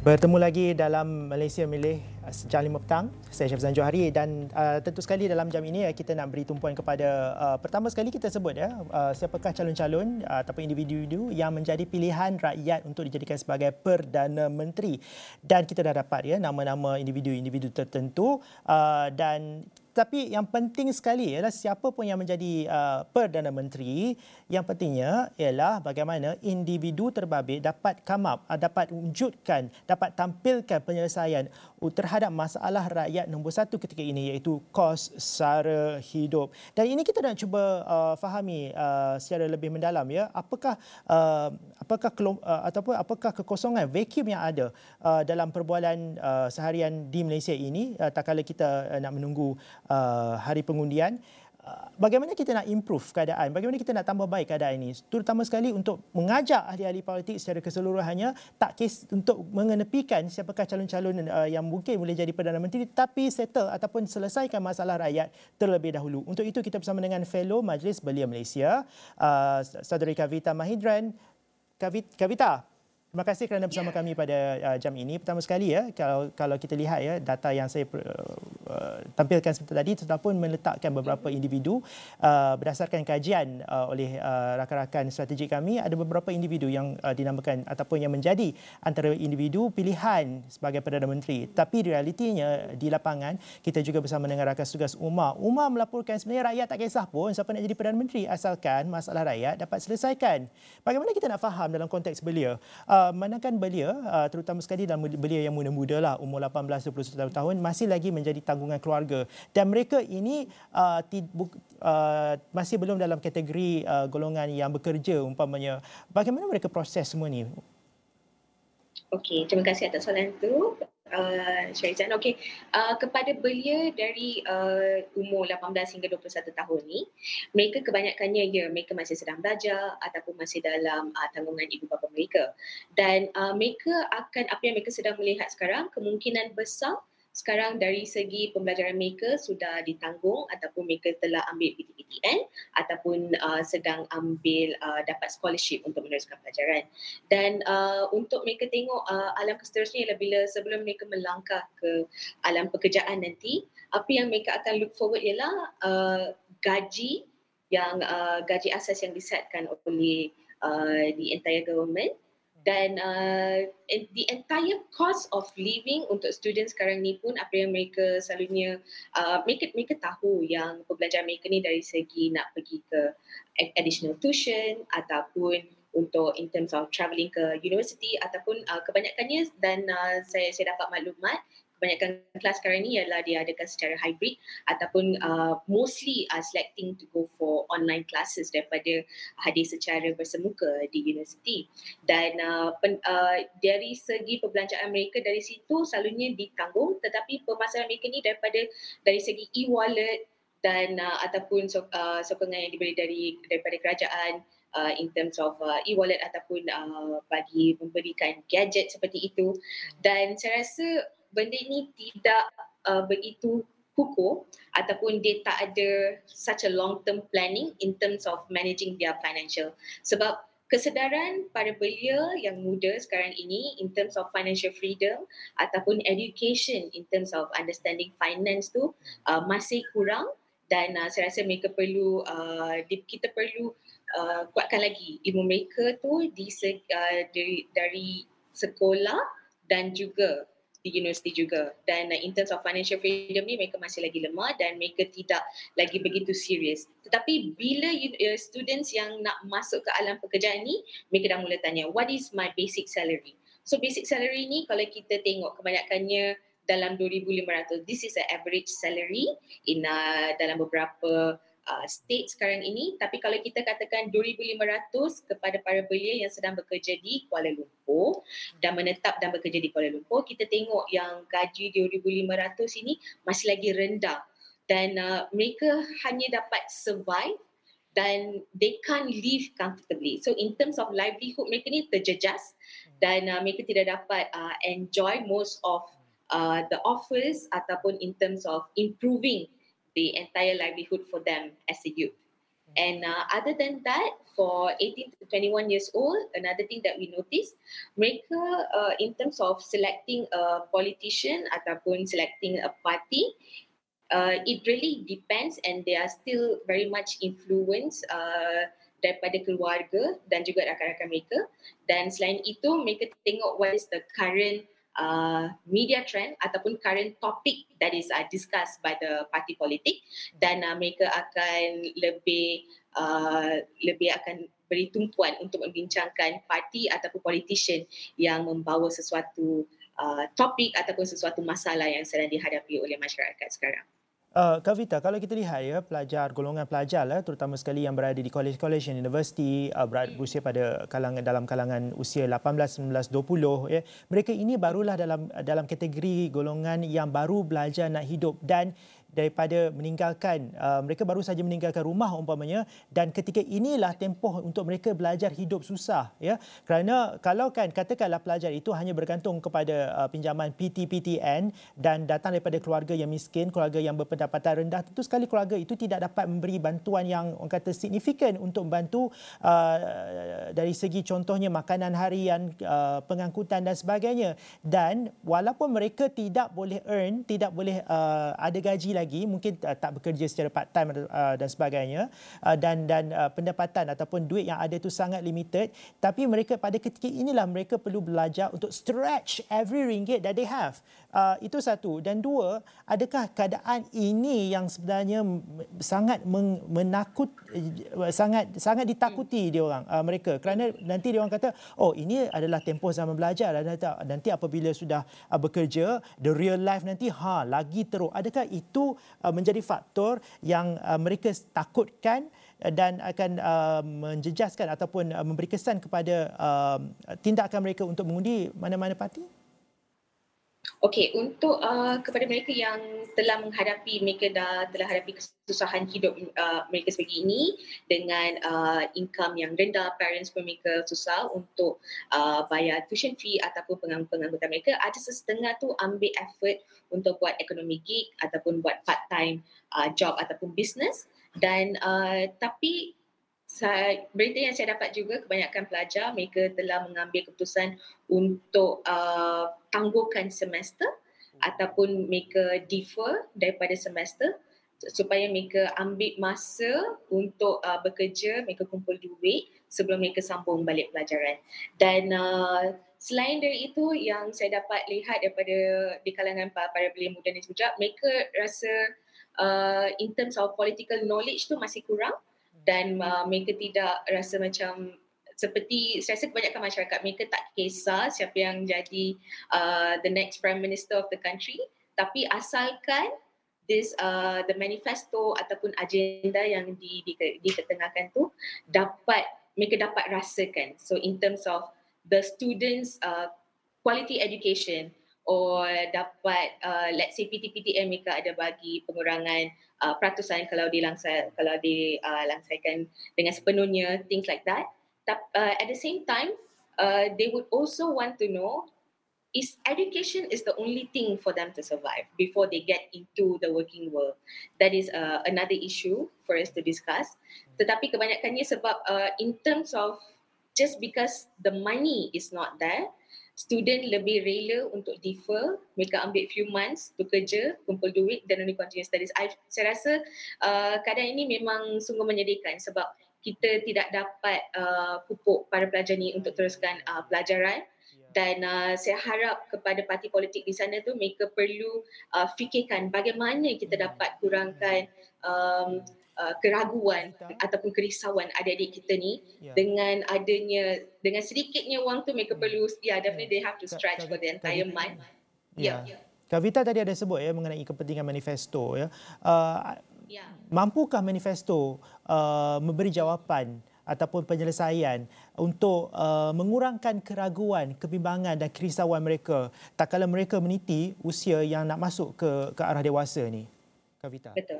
Bertemu lagi dalam Malaysia Milih jam 5 petang. Saya Syafzan Johari dan tentu sekali dalam jam ini kita nak beri tumpuan kepada pertama sekali kita sebut siapakah calon-calon ataupun individu yang menjadi pilihan rakyat untuk dijadikan sebagai Perdana Menteri. Dan kita dah dapat nama-nama individu-individu tertentu dan tapi yang penting sekali ialah siapa pun yang menjadi Perdana Menteri, yang pentingnya ialah bagaimana individu terbabit dapat come up, dapat wujudkan, dapat tampilkan penyelesaian terhadap masalah rakyat nombor satu ketika ini, iaitu kos sara hidup. Dan ini kita nak cuba fahami secara lebih mendalam apakah kekosongan vacuum yang ada dalam perbualan seharian di Malaysia ini tak kala kita nak menunggu hari pengundian. Bagaimana kita nak improve keadaan, bagaimana kita nak tambah baik keadaan ini, terutama sekali untuk mengajak ahli-ahli politik secara keseluruhannya untuk mengenepikan siapakah calon-calon yang mungkin boleh jadi Perdana Menteri, tapi settle ataupun selesaikan masalah rakyat terlebih dahulu. Untuk itu kita bersama dengan fellow Majlis Belia Malaysia, Saudari Kavita Mahindran. Kavita, terima kasih kerana bersama kami pada jam ini. Pertama sekali kalau kita lihat data yang saya tampilkan sebentar tadi pun meletakkan beberapa individu berdasarkan kajian oleh rakan-rakan strategik kami, ada beberapa individu yang dinamakan ataupun yang menjadi antara individu pilihan sebagai Perdana Menteri. Tapi realitinya di lapangan kita juga bersama dengan rakan tugas Umar melaporkan sebenarnya rakyat tak kisah pun siapa nak jadi Perdana Menteri asalkan masalah rakyat dapat selesaikan. Bagaimana kita nak faham dalam konteks belia? Manakala belia, terutama sekali dalam belia yang muda-muda lah, umur 18-21 tahun, masih lagi menjadi tanggungan keluarga. Dan mereka ini masih belum dalam kategori golongan yang bekerja umpamanya. Bagaimana mereka proses semua ni? Okey, terima kasih atas soalan itu. Syarizan. Okey, kepada belia dari umur 18 hingga 21 tahun ni, mereka kebanyakannya mereka masih sedang belajar ataupun masih dalam tanggungan ibu bapa mereka. Dan mereka akan, apa yang mereka sedang melihat sekarang, kemungkinan besar sekarang dari segi pembelajaran mereka sudah ditanggung ataupun mereka telah ambil PTPTN ataupun sedang ambil dapat scholarship untuk meneruskan pelajaran. Dan untuk mereka tengok alam seterusnya ialah bila sebelum mereka melangkah ke alam pekerjaan nanti, apa yang mereka akan look forward ialah gaji asas yang disetkan oleh the entire government. Dan the entire cost of living untuk student sekarang ni pun, apa yang mereka selalunya mereka tahu yang pembelajaran mereka ni dari segi nak pergi ke additional tuition ataupun untuk in terms of travelling ke university ataupun kebanyakannya, dan saya dapat maklumat kebanyakan kelas sekarang ni ialah dia adakan secara hybrid ataupun mostly selecting to go for online classes daripada hadir secara bersemuka di universiti. Dan dari segi perbelanjaan mereka dari situ selalunya ditanggung, tetapi permasalahan mereka ni dari segi e-wallet dan ataupun sokongan yang diberi daripada kerajaan in terms of e-wallet ataupun bagi memberikan gadget seperti itu. Dan saya rasa benda ini tidak begitu kukuh ataupun dia tak ada such a long term planning in terms of managing their financial. Sebab kesedaran para belia yang muda sekarang ini in terms of financial freedom ataupun education in terms of understanding finance tu masih kurang. Dan saya rasa mereka kita perlu kuatkan lagi ilmu mereka tu dari sekolah dan juga di universiti juga. Dan in terms of financial freedom ni mereka masih lagi lemah dan mereka tidak lagi begitu serius. Tetapi bila students yang nak masuk ke alam pekerjaan ni, mereka dah mula tanya, what is my basic salary? So basic salary ni kalau kita tengok kebanyakannya dalam 2,500. This is an average salary in dalam beberapa state sekarang ini. Tapi kalau kita katakan 2,500 kepada para belia yang sedang bekerja di Kuala Lumpur dan menetap dan bekerja di Kuala Lumpur, kita tengok yang gaji 2,500 ini masih lagi rendah dan mereka hanya dapat survive dan they can't live comfortably. So in terms of livelihood, mereka ni terjejas dan mereka tidak dapat enjoy most of the offers ataupun in terms of improving the entire livelihood for them as a youth. And other than that, for 18 to 21 years old, another thing that we notice, mereka in terms of selecting a politician ataupun selecting a party, it really depends and they are still very much influenced daripada keluarga dan juga rakan-rakan mereka. Dan selain itu, mereka tengok what is the current media trend ataupun current topic that is discussed by the party politik, dan mereka akan lebih akan beri tumpuan untuk membincangkan parti ataupun politician yang membawa sesuatu topik ataupun sesuatu masalah yang sedang dihadapi oleh masyarakat sekarang. Kak Vita, kalau kita lihat ya, golongan pelajar lah, terutama sekali yang berada di college dan universiti, berusia pada dalam kalangan usia 18, 19, 20 ya. Mereka ini barulah dalam kategori golongan yang baru belajar nak hidup dan daripada mereka baru saja meninggalkan rumah umpamanya, dan ketika inilah tempoh untuk mereka belajar hidup susah ya. Kerana kalau katakanlah pelajar itu hanya bergantung kepada pinjaman PTPTN dan datang daripada keluarga yang miskin, keluarga yang berpendapatan rendah, tentu sekali keluarga itu tidak dapat memberi bantuan yang orang kata signifikan untuk membantu dari segi contohnya makanan harian, pengangkutan dan sebagainya. Dan walaupun mereka tidak boleh ada gaji lagi, mungkin tak bekerja secara part time dan sebagainya, dan pendapatan ataupun duit yang ada itu sangat limited, tapi mereka pada ketika inilah mereka perlu belajar untuk stretch every ringgit that they have. Itu satu. Dan dua, adakah keadaan ini yang sebenarnya sangat sangat ditakuti mereka, kerana nanti dia orang kata, oh, ini adalah tempoh zaman belajar, nanti apabila sudah bekerja, the real life nanti lagi teruk. Adakah itu menjadi faktor yang mereka takutkan dan akan menjejaskan ataupun memberi kesan kepada tindakan mereka untuk mengundi mana-mana parti? Okey, untuk kepada mereka yang telah telah hadapi kesusahan hidup mereka sebegini dengan income yang rendah, parents pun mereka susah untuk bayar tuition fee ataupun pengangkutan mereka, ada setengah tu ambil effort untuk buat economy gig ataupun buat part time job ataupun business. Dan tapi berita yang saya dapat juga, kebanyakan pelajar mereka telah mengambil keputusan untuk tangguhkan semester ataupun mereka defer daripada semester supaya mereka ambil masa untuk bekerja, mereka kumpul duit sebelum mereka sambung balik pelajaran. Dan selain dari itu, yang saya dapat lihat daripada di kalangan para belia muda ni juga, mereka rasa in terms of political knowledge tu masih kurang, dan mereka tidak rasa macam seperti, saya rasa kebanyakan masyarakat mereka tak kisah siapa yang jadi the next prime minister of the country, tapi asalkan the manifesto ataupun agenda yang diketengahkan tu mereka dapat rasakan. So in terms of the students quality education, or dapat let's say PTPTN mereka ada bagi pengurangan peratusan kalau dilangsaikan dengan sepenuhnya, things like that. At the same time, they would also want to know, is education is the only thing for them to survive before they get into the working world. That is another issue for us to discuss. Tetapi kebanyakannya sebab in terms of just because the money is not there, student lebih rela untuk defer, mereka ambil few months bekerja, kumpul duit dan only continue studies. Saya rasa keadaan ini memang sungguh menyedihkan sebab kita tidak dapat pupuk para pelajar ni untuk teruskan pelajaran. Dan saya harap kepada parti politik di sana tu, mereka perlu fikirkan bagaimana kita dapat kurangkan keraguan ataupun kerisauan adik-adik kita ni dengan sedikitnya wang tu mereka perlu definitely they have to stretch for the entire month. Kak Vita tadi ada sebut mengenai kepentingan manifesto Mampukah manifesto memberi jawapan ataupun penyelesaian untuk mengurangkan keraguan, kebimbangan dan kerisauan mereka tak kala mereka meniti usia yang nak masuk ke arah dewasa ni, Kak Vita? Betul.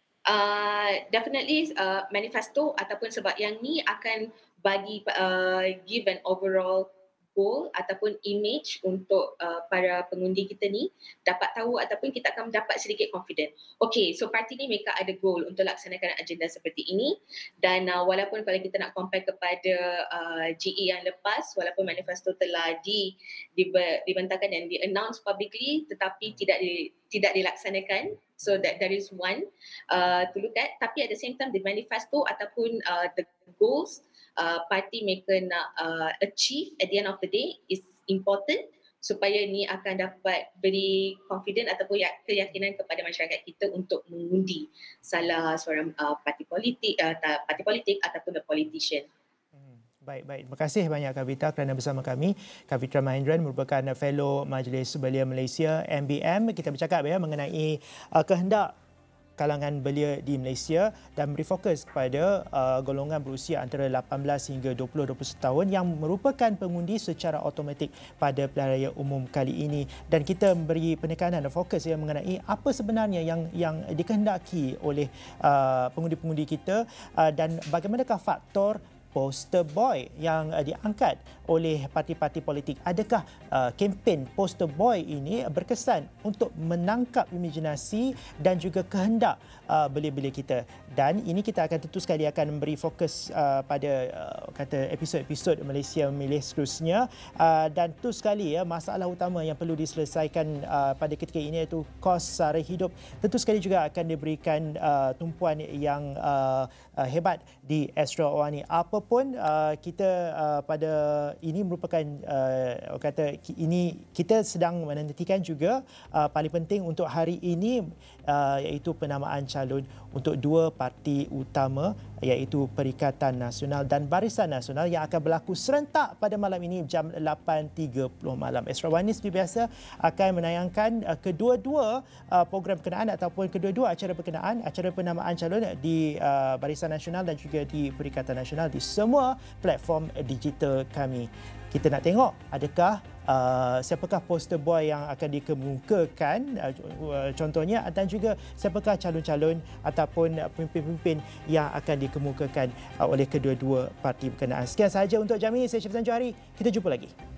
Definitely manifesto ataupun sebab yang ni akan bagi give an overall goal ataupun image untuk para pengundi kita ni dapat tahu ataupun kita akan mendapat sedikit confident. Okay, so parti ni mereka ada goal untuk laksanakan agenda seperti ini, dan walaupun kalau kita nak compare kepada GE yang lepas, walaupun manifesto telah dibentangkan dan di-announce publicly tetapi tidak dilaksanakan. So that is one to look at. Tapi at the same time, the manifesto ataupun the goals parti mereka nak achieve at the end of the day is important, supaya ni akan dapat beri confident ataupun keyakinan kepada masyarakat kita untuk mengundi salah seorang parti politik ataupun the politician. Baik. Terima kasih banyak Kavita kerana bersama kami. Kavita Mahendran merupakan fellow Majlis Belia Malaysia MBM. Kita bercakap mengenai kehendak kalangan belia di Malaysia dan beri fokus kepada golongan berusia antara 18 hingga 20-21 tahun yang merupakan pengundi secara automatik pada pilihan raya umum kali ini, dan kita beri penekanan dan fokus mengenai apa sebenarnya yang dikehendaki oleh pengundi-pengundi kita dan bagaimanakah faktor poster boy yang diangkat oleh parti-parti politik. Adakah kempen poster boy ini berkesan untuk menangkap imajinasi dan juga kehendak belia-belia kita? Dan ini kita akan tentu sekali akan memberi fokus pada episod-episod Malaysia Memilih seterusnya, dan tentu sekali masalah utama yang perlu diselesaikan pada ketika ini iaitu kos sara hidup. Tentu sekali juga akan diberikan tumpuan yang hebat di Astro Awani. Apapun kita pada ini merupakan kita sedang menantikan juga paling penting untuk hari ini iaitu penamaan calon untuk dua parti utama iaitu Perikatan Nasional dan Barisan Nasional yang akan berlaku serentak pada malam ini jam 8.30 malam. Astro Awani seperti biasa akan menayangkan kedua-dua program berkenaan ataupun kedua-dua acara berkenaan, acara penamaan calon di Barisan Nasional dan juga di Perikatan Nasional di semua platform digital kami. Kita nak tengok adakah siapakah poster boy yang akan dikemukakan contohnya, dan juga siapakah calon-calon ataupun pemimpin-pemimpin yang akan dikemukakan oleh kedua-dua parti berkenaan. Sekian sahaja untuk jam ini. Saya Syafizan Johari. Kita jumpa lagi.